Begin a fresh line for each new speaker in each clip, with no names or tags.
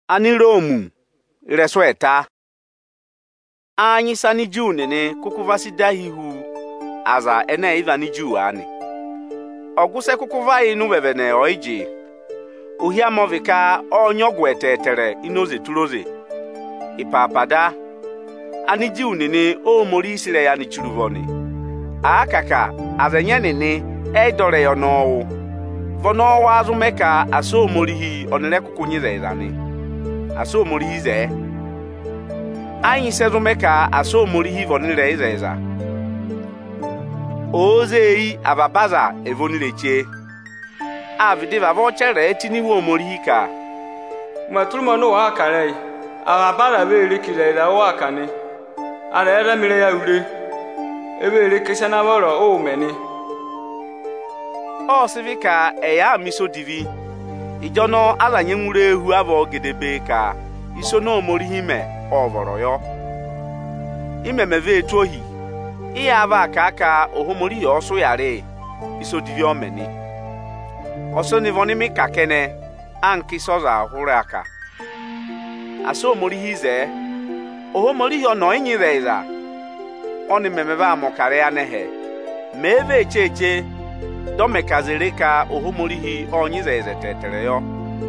ani Romu resweta anyi sani Jew nene kukuvasi dahihu aza ene ivani Jew ani oguse kukuva inu bebene oiji uhia movika onyogwe tetere inoze tuloze ipapada ani Jew nene o mori isire ya ni churuvoni akaka azenya nene edore yono vono wazumeka aso morihi onere kukunyize izani aso morihi ze anyi sezumeka aso morihi vonire izeza ozei ababaza evonileche avide vavochere tiniwo morihi ka
matuluma no wakare abara bere kirera wakane ara mire ya ure ebere kesana boro o meni
o sivika eya miso divi ijono alanye nwure ehu abo gedebe ka iso no morihi me ovoro yo imemeve etohi iya aba aka ohomori oso yare iso divi omeni oso ni vonimi kakene anki soza hura aka aso morihi ze ohomori ono inyireza oni memeve amokare anehe meve echeche domekazere ka ohomorihi onyizeze tetere yo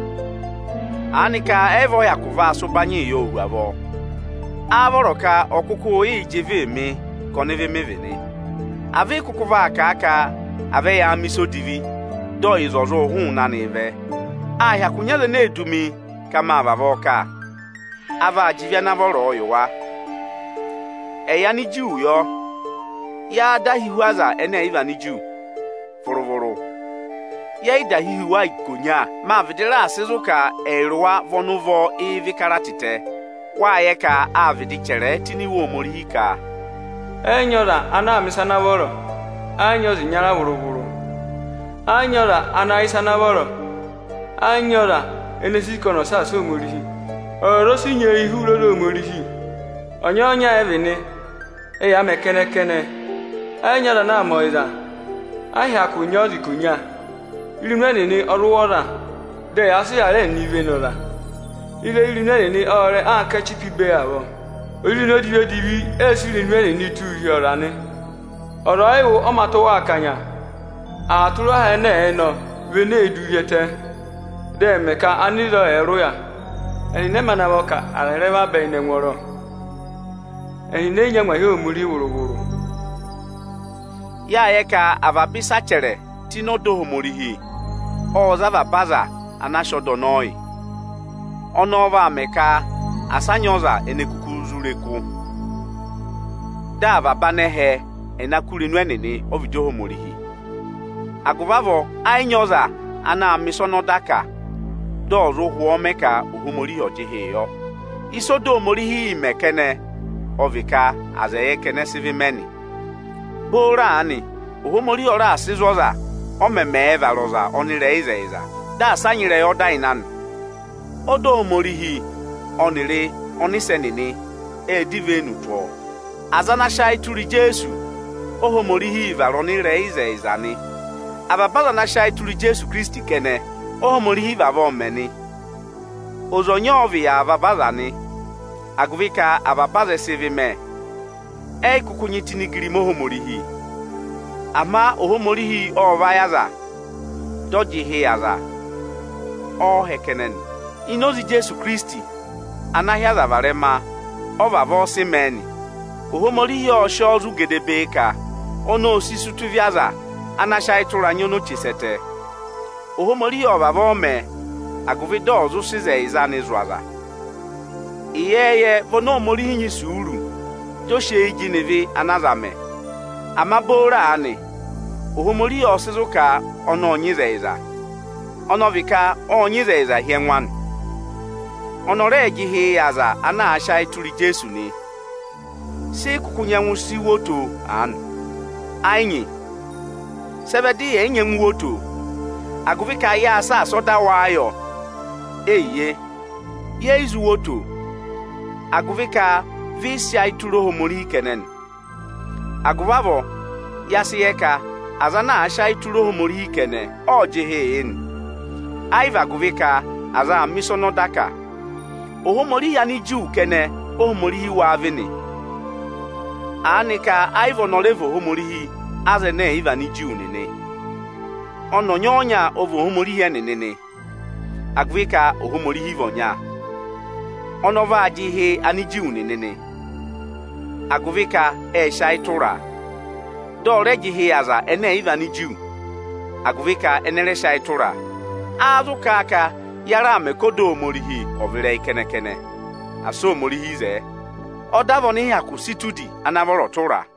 anika evo yakuva asubanye yo ugabo aboroka okuku ijeve mi koneve mevene ave kukuva aka ave ya miso divi do izozo hu na neve ahia kunyele na edumi kama abavoka ava jivia na boro yowa eya ni Jew yo ya dahiwaza ene iva ni Jew foroworo ya idahiwa ikonya ma videla asezuka erwa vonuvo evikaratite waye ka avidi chere tiniwo morihika
enyora ana misana boro anyozi nyara buruburu anyora ana isana boro anyora enesikono saso morihi orosi nye ihuro ro morihi onyonya evene eya mekene kene anyora na moiza ahia kunyozi kunya ilimene ni oruwora de asiare ni venora ile ilimene ni ore akachipi be abo ilino divi esiri ilimene ni tu yorane oro ayo omato wa akanya aturu ha na eno vene eduyete de meka anilo eru ya eni ne mana boka arereba be ne nworo eni ne nyanwa he omuri wuruguru
ya yeka avabisa chere tinodo homorihi ozava baza anashodo noi onova meka asanyoza enekukuzureku dava banehe enakuri nwenene ovijo homorihi aguvavo ainyoza ana misono daka dozo huomeka uhumorihi ojiheyo isodo homorihi mekene ovika azeye kene sivimeni bora ani ohomori ora asizoza omeme evaroza onire izeza da sanyire odainan odo omorihi onire onisenini edivenu to azana shai turi Jesu ohomorihi varonire izezani ababala na shai turi Jesu Kristi kene ohomorihi vavomeni ozonyo ovi ya ababazani aguvika ababaze sivime kukunyitinigiri mohomorihi ama ohomorihi ovayaza doji heyaza hekenen inozi Jesu Kristi anahiaza varema ovavo simeni ohomorihi oshozu gedebe ka ono osisutuviaza anashaitura nyono chisete ohomorihi ovavo me aguvido ozu size izani zwaza iyeye vono omorihi nyisuru joshe ijinivi anazame amabora ani ohomori osizuka ono onyizeza onovika onyizeza hienwan onore ejihi yaza ana asha ituri Jesu ni si kukunyanwu si woto an ainyi sebedi enyenwu woto aguvika ya asa soda wayo eye ye izu woto aguvika visia ituro homori kenen aguvavo yasiyeka azana asha ituro homori kene ojehein aiva aguvika aza misono daka ohomorihi ani Jew kene ohomorihi wa vini anika aivo nolevo ohomorihi azene iva ni Jew nene ono nyonya ovo ohomorihi nene agvika ohomorihi vonya ono vaji he ani Jew nene agvika shaitura dore ji he aza ene iva ni Jew agvika enere shaitura azu kaka yara mekodo omorihi ovire ikenekene aso omorihi ze odavo ni yakusitudi anavoro tura